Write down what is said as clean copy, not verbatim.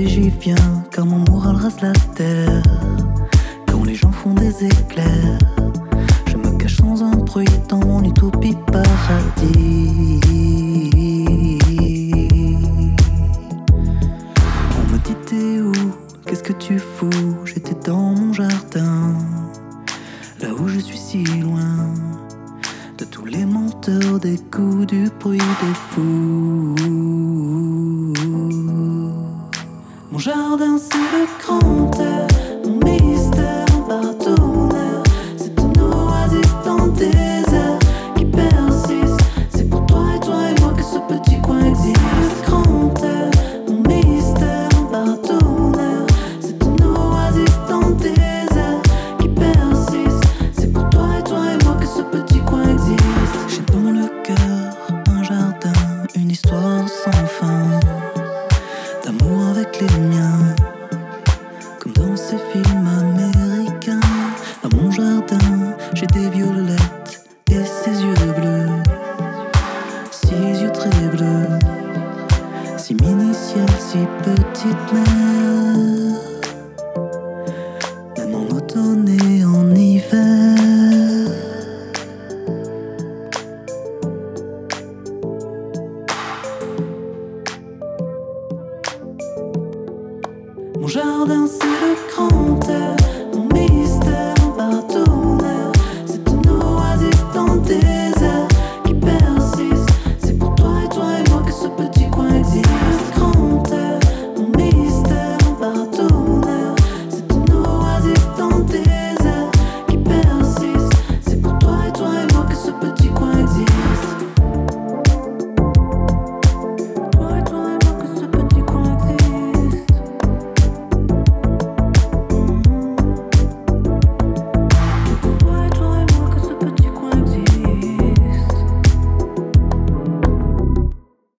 et j'y viens, car mon moral rase la terre. Quand les gens font des éclairs, je me cache sans un bruit dans mon utopie paradis. On me dit t'es où, qu'est-ce que tu fous? J'étais dans mon jardin, là où je suis si loin de tous les menteurs, des coups, du bruit, des fous. Mon jardin c'est le grand air, mon mystère, un partenaire. C'est une oasis dans le désert qui persiste. C'est pour toi et moi que ce petit coin existe. Le grand air, mon mystère, un partenaire. C'est une oasis dans le désert qui persiste. C'est pour toi et moi que ce petit coin existe. J'ai dans le cœur un jardin, une histoire sans fin, d'amour avec les miens, comme dans ces films américains. Dans mon jardin, j'ai des violettes et ses yeux bleus, ses yeux très bleus, si minutiels, si petites mères, même en automne et en hiver. Mon jardin c'est le grand air,